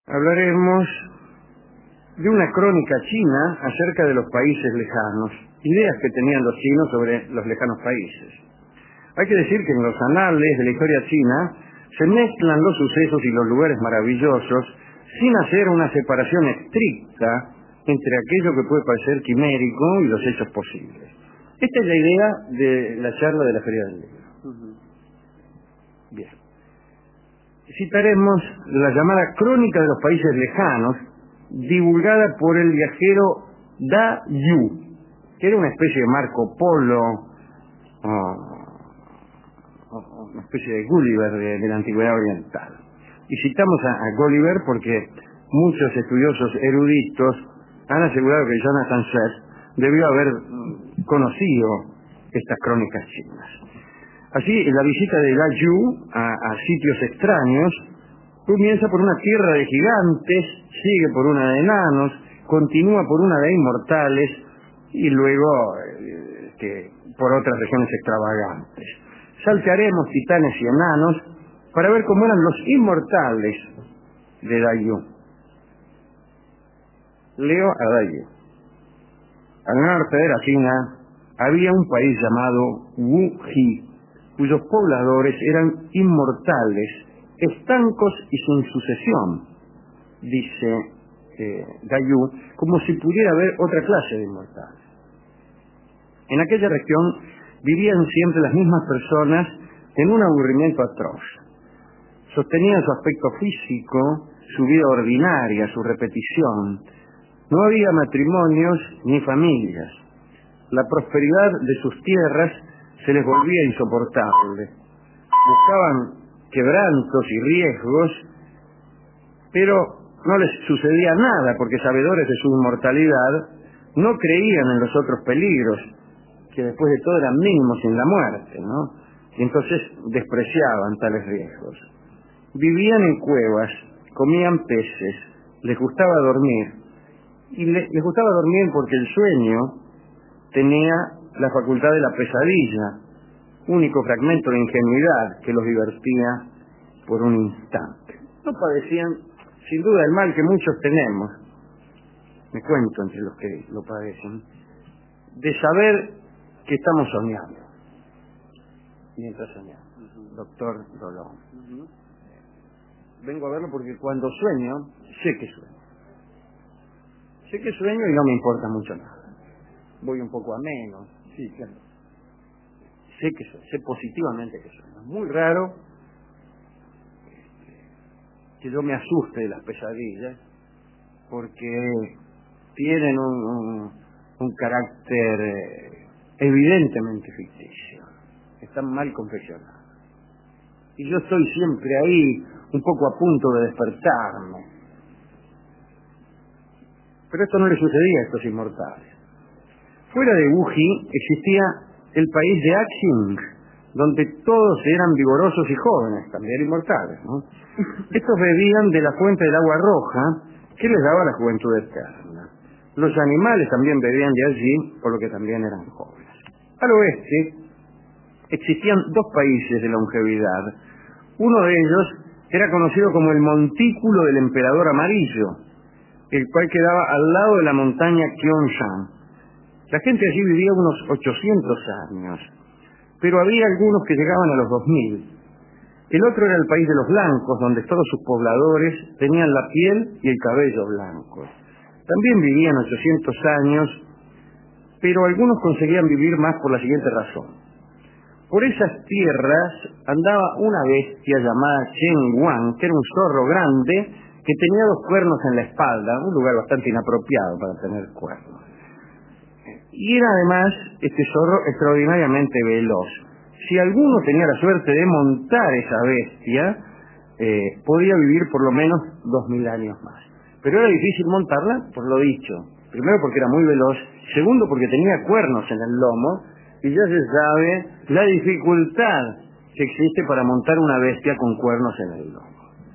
hablaremos de una crónica china acerca de los países lejanos, ideas que tenían los chinos sobre los lejanos países. Hay que decir que en los anales de la historia china se mezclan los sucesos y los lugares maravillosos sin hacer una separación estricta entre aquello que puede parecer quimérico y los hechos posibles. Esta es la idea de la charla de la Feria del Libro. Bien. Citaremos la llamada Crónica de los Países Lejanos, divulgada por el viajero Da Yu, que era una especie de Marco Polo, una especie de Gulliver de la antigüedad oriental. Y citamos a Gulliver porque muchos estudiosos eruditos han asegurado que Jonathan Swift debió haber conocido estas crónicas chinas. Así, la visita de Da Yu a sitios extraños comienza por una tierra de gigantes, sigue por una de enanos, continúa por una de inmortales y luego por otras regiones extravagantes. Saltaremos titanes y enanos para ver cómo eran los inmortales de Da Yu. Leo a Da Yu. Al norte de la China había un país llamado Wuji, cuyos pobladores eran inmortales, estancos y sin sucesión, dice Da Yu, como si pudiera haber otra clase de inmortales. En aquella región vivían siempre las mismas personas en un aburrimiento atroz. Sostenían su aspecto físico, su vida ordinaria, su repetición. No había matrimonios ni familias. La prosperidad de sus tierras se les volvía insoportable. Buscaban quebrantos y riesgos, pero no les sucedía nada porque, sabedores de su inmortalidad, no creían en los otros peligros, que después de todo eran mínimos en la muerte, ¿no? Y entonces despreciaban tales riesgos. Vivían en cuevas, comían peces, les gustaba dormir. Y les gustaba dormir porque el sueño tenía la facultad de la pesadilla, único fragmento de ingenuidad que los divertía por un instante. No padecían, sin duda, el mal que muchos tenemos, me cuento entre los que lo padecen, de saber que estamos soñando mientras soñamos. Doctor Rolón. Vengo a verlo porque cuando sueño, sé que sueño. Sé que sueño y no me importa mucho nada. Voy un poco a menos, sí, claro. Sé que sueño, sé positivamente que sueño. Es muy raro que yo me asuste de las pesadillas porque tienen un carácter evidentemente ficticio. Están mal confeccionados. Y yo estoy siempre ahí, un poco a punto de despertarme. Pero esto no le sucedía a estos inmortales. Fuera de Wuji existía el país de Axing, donde todos eran vigorosos y jóvenes, también inmortales, ¿no? Estos bebían de la fuente del agua roja que les daba la juventud eterna. Los animales también bebían de allí, por lo que también eran jóvenes. Al oeste existían dos países de longevidad. Uno de ellos era conocido como el Montículo del Emperador Amarillo, el cual quedaba al lado de la montaña Gyeongsang. La gente allí vivía unos 800 años, pero había algunos que llegaban a los 2000. El otro era el país de los blancos, donde todos sus pobladores tenían la piel y el cabello blancos. También vivían 800 años, pero algunos conseguían vivir más por la siguiente razón. Por esas tierras andaba una bestia llamada Chen Wang, que era un zorro grande que tenía 2 cuernos en la espalda, un lugar bastante inapropiado para tener cuernos. Y era además este zorro extraordinariamente veloz. Si alguno tenía la suerte de montar esa bestia, podía vivir por lo menos 2000 años más. Pero era difícil montarla, por lo dicho. Primero porque era muy veloz, segundo porque tenía cuernos en el lomo, y ya se sabe la dificultad que existe para montar una bestia con cuernos en el lomo.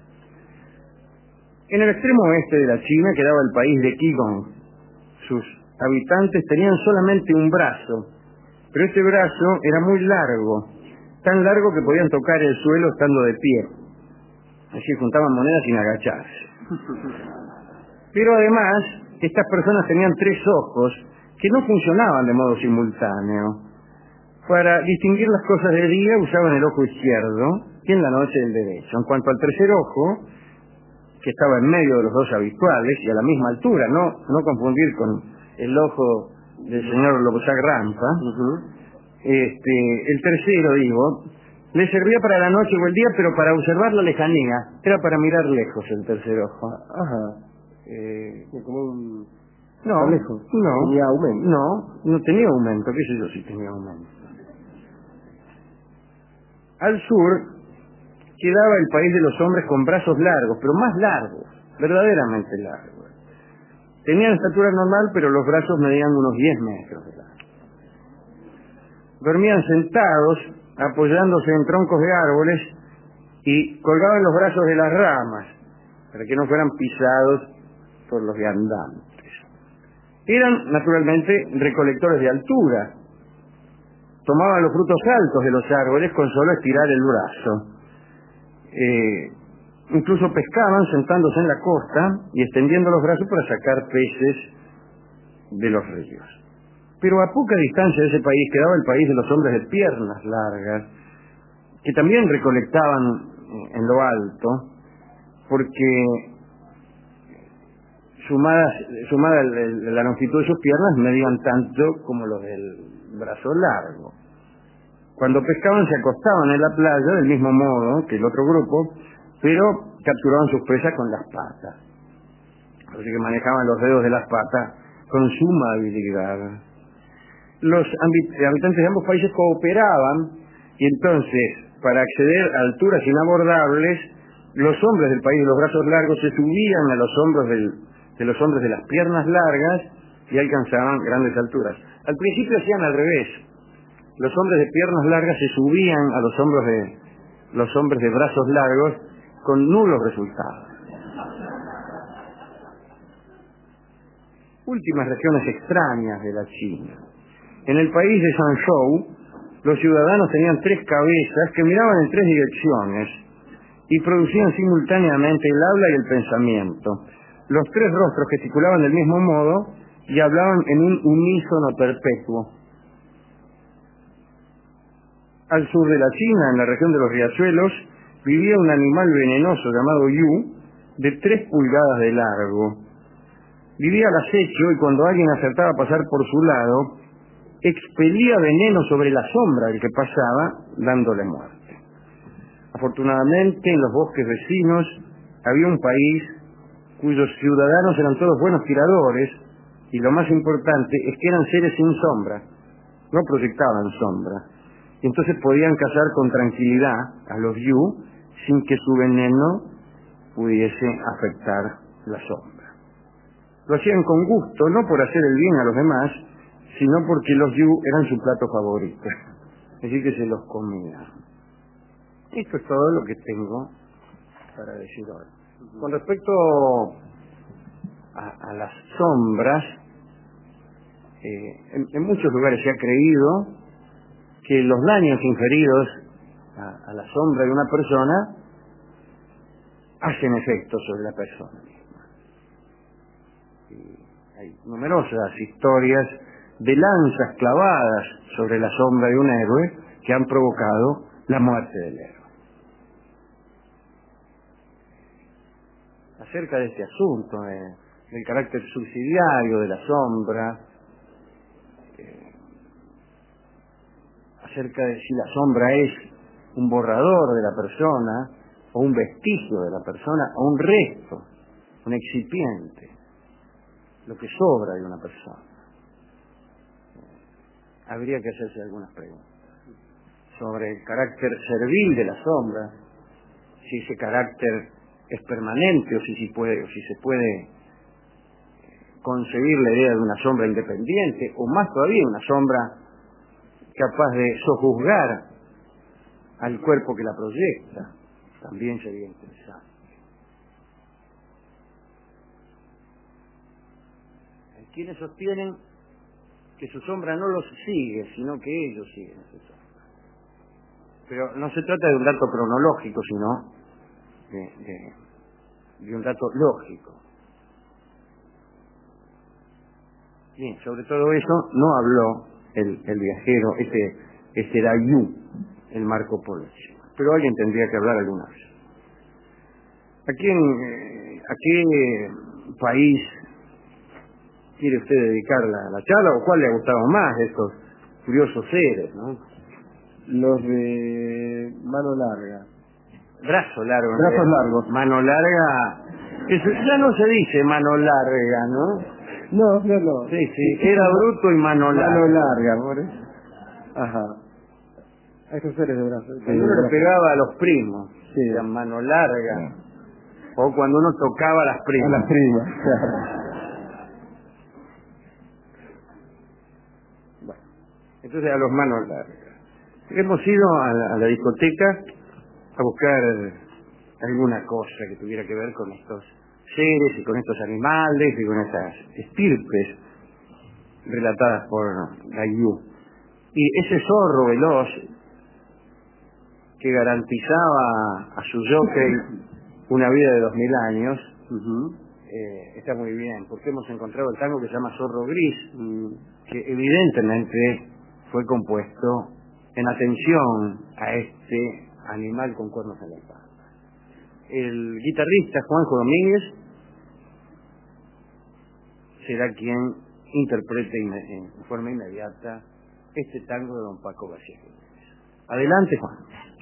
En el extremo oeste de la China quedaba el país de Qigong. Sus habitantes tenían solamente un brazo, pero este brazo era muy largo, tan largo que podían tocar el suelo estando de pie. Así juntaban monedas sin agacharse. Pero además, estas personas tenían 3 ojos que no funcionaban de modo simultáneo. Para distinguir las cosas de día usaban el ojo izquierdo y en la noche el derecho. En cuanto al tercer ojo, que estaba en medio de los 2 habituales y a la misma altura, no confundir con el ojo del señor Lobosac Rampa, el tercero, digo, le servía para la noche o el día, pero para observar la lejanía. Era para mirar lejos el tercer ojo. Como un... No, lejos. no. ¿Tenía aumento? No tenía aumento. ¿Qué sé yo si tenía aumento? Al sur quedaba el país de los hombres con brazos largos, pero más largos, verdaderamente largos. Tenían estatura normal, pero los brazos medían unos 10 metros de largo. Dormían sentados, apoyándose en troncos de árboles y colgaban los brazos de las ramas para que no fueran pisados por los viandantes. Eran, naturalmente, recolectores de altura. Tomaban los frutos altos de los árboles con solo estirar el brazo. Incluso pescaban sentándose en la costa y extendiendo los brazos para sacar peces de los ríos. Pero a poca distancia de ese país quedaba el país de los hombres de piernas largas, que también recolectaban en lo alto, porque sumada la longitud de sus piernas medían tanto como los del brazo largo. Cuando pescaban se acostaban en la playa del mismo modo que el otro grupo, pero capturaban sus presas con las patas. Así que manejaban los dedos de las patas con suma habilidad. Los habitantes de ambos países cooperaban y entonces, para acceder a alturas inabordables, los hombres del país de los brazos largos se subían a los hombros de los hombres de las piernas largas y alcanzaban grandes alturas. Al principio hacían al revés. Los hombres de piernas largas se subían a los hombros de los hombres de brazos largos con nulos resultados. Últimas regiones extrañas de la China. En el país de Zhangzhou, los ciudadanos tenían 3 cabezas que miraban en 3 direcciones y producían simultáneamente el habla y el pensamiento. Los 3 rostros gesticulaban del mismo modo y hablaban en un unísono perpetuo. Al sur de la China, en la región de los riachuelos, vivía un animal venenoso llamado Yu, de 3 pulgadas de largo. Vivía al acecho y cuando alguien acertaba a pasar por su lado, expelía veneno sobre la sombra del que pasaba, dándole muerte. Afortunadamente, en los bosques vecinos había un país cuyos ciudadanos eran todos buenos tiradores y lo más importante es que eran seres sin sombra, no proyectaban sombra. Y entonces podían cazar con tranquilidad a los Yu sin que su veneno pudiese afectar la sombra. Lo hacían con gusto, no por hacer el bien a los demás, sino porque los Yu eran su plato favorito, así que se los comían. Esto es todo lo que tengo para decir hoy. Con respecto a las sombras, en muchos lugares se ha creído que los daños inferidos a la sombra de una persona hacen efecto sobre la persona misma. Y hay numerosas historias de lanzas clavadas sobre la sombra de un héroe que han provocado la muerte del héroe. Acerca de este asunto, del carácter subsidiario de la sombra, acerca de si la sombra es un borrador de la persona, o un vestigio de la persona, o un resto, un excipiente, lo que sobra de una persona. Habría que hacerse algunas preguntas sobre el carácter servil de la sombra, si ese carácter es permanente o si se puede concebir la idea de una sombra independiente, o más todavía una sombra capaz de sojuzgar al cuerpo que la proyecta. También sería interesante. Hay quienes sostienen que su sombra no los sigue, sino que ellos siguen a su sombra. Pero no se trata de un dato cronológico, sino de un dato lógico. Bien, sobre todo eso no habló el viajero, ese Dayu, el Marco Polo. Pero alguien tendría que hablar alguna vez. ¿A qué país quiere usted dedicar la charla, o cuál le ha gustado más de estos curiosos seres, ¿no? Los de mano larga. Brazo largo. Brazos largos. Mano larga. Eso ya no se dice mano larga, ¿no? No. Sí, era bruto y mano larga. Mano larga, por eso. Ajá. A esos seres de brazos. Cuando uno le pegaba a los primos, sí, era mano larga. O cuando uno tocaba a las primas. A las primas, claro. Bueno, entonces a los manos largas. Hemos ido a la discoteca a buscar alguna cosa que tuviera que ver con estos seres y con estos animales y con esas estirpes relatadas por Dayu. Y ese zorro veloz que garantizaba a su jockey una vida de 2000 años, está muy bien, porque hemos encontrado el tango que se llama Zorro Gris, que evidentemente fue compuesto en atención a este animal con cuernos en la espalda. El guitarrista Juanjo Domínguez será quien interprete en forma inmediata este tango de don Paco García Jiménez. Adelante, Juan.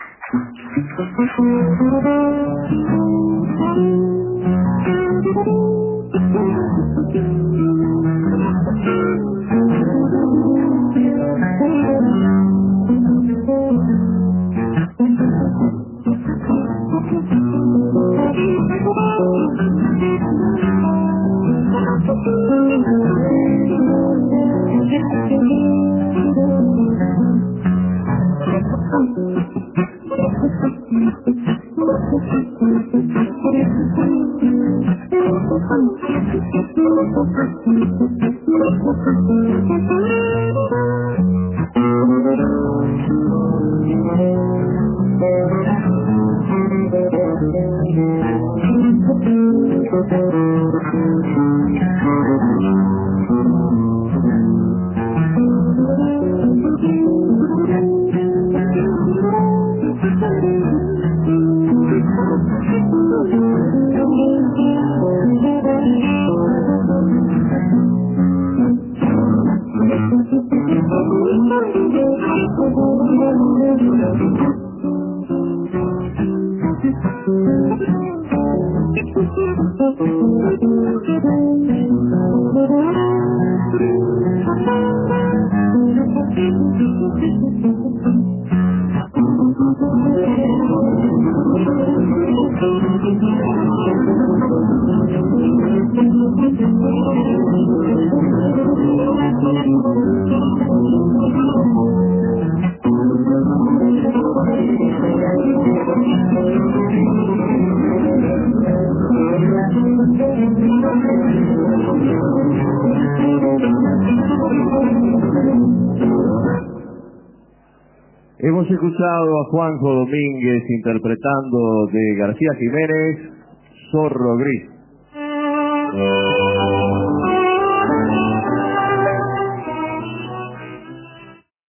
Hemos escuchado a Juanjo Domínguez interpretando de García Jiménez, Zorro Gris.